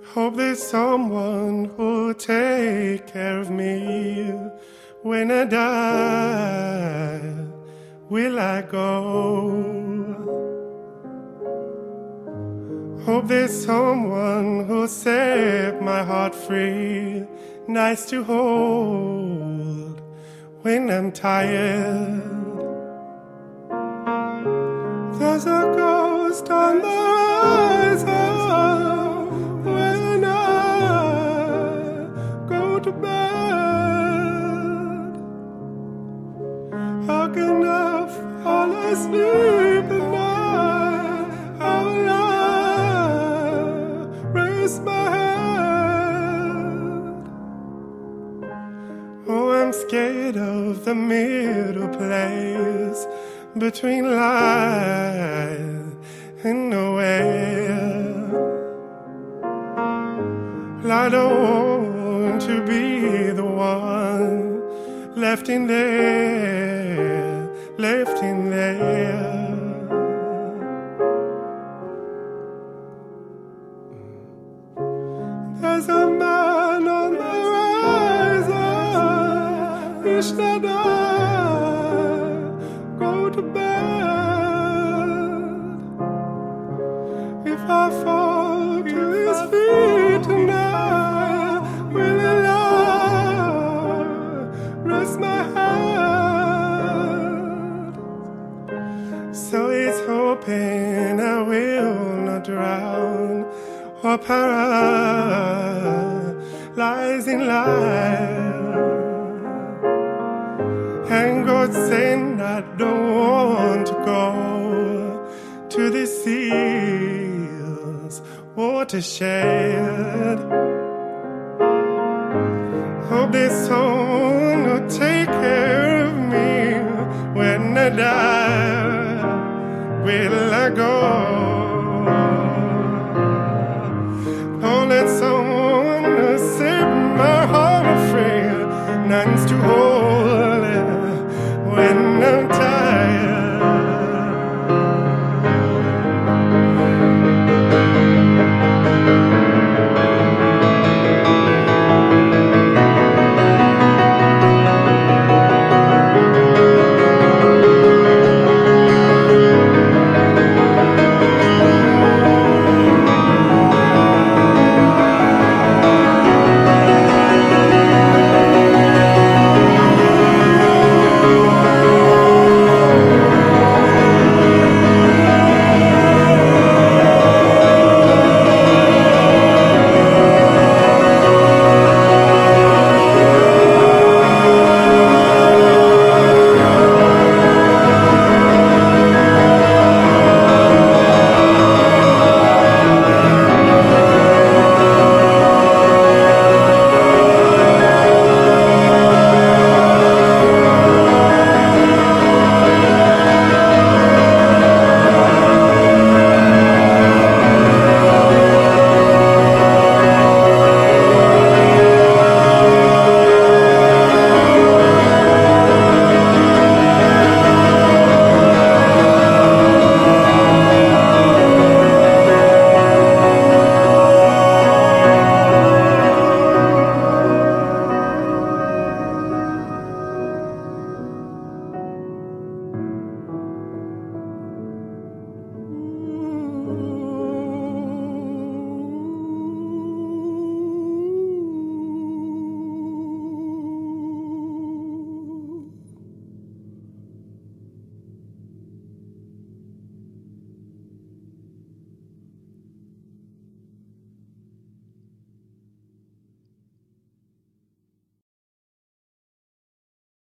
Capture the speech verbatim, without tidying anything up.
Hope there's someone who'll take care of me when I die. Will I go? Hope there's someone who'll set my heart free, nice to hold when I'm tired. There's a ghost on the horizon when I go to bed. How can I fall asleep at night? How will I raise my head? Oh, I'm scared of the middle place between life and nowhere. I don't want to be the one left in there, left in there. There's a man on the horizon, wish that I go to bed. If I fall to his feet tonight, will Allah rest my head? So he's hoping I will not drown or paralyze in life. And God saying I don't want to go to the seas, watershed. Hope there's someone who'll take care of me when I die. Will I go?